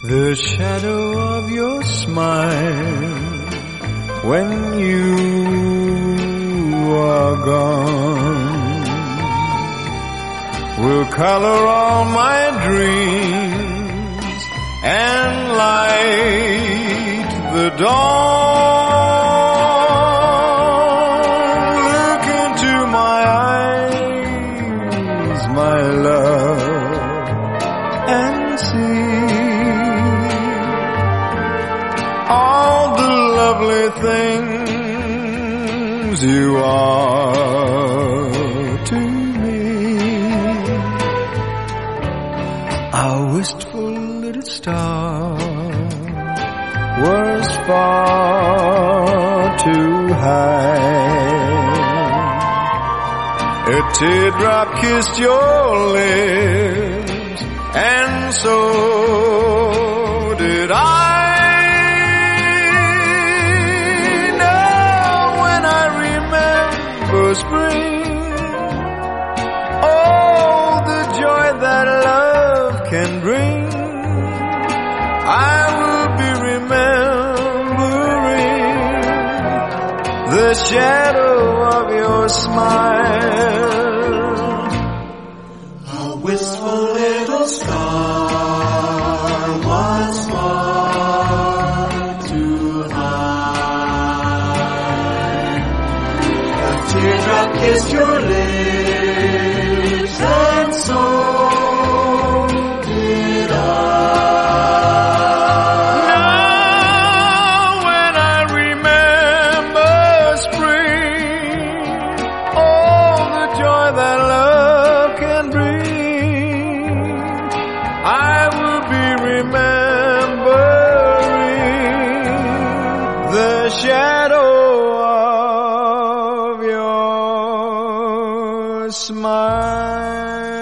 The shadow of your smile when you are gone will color all my dreams and light the dawn. Look into my eyes, my love, and see all the lovely things you are to me. Our wistful little star was far too high. A teardrop kissed your lips, and so did I. Spring, oh, the joy that love can bring. I will be remembering the shadow of your smile. A wistful little star was far too high. A teardrop kissed your lips, and so did I. Now when I remember spring, oh, the joy that love can bring, I will be remembering the shadow of your smile.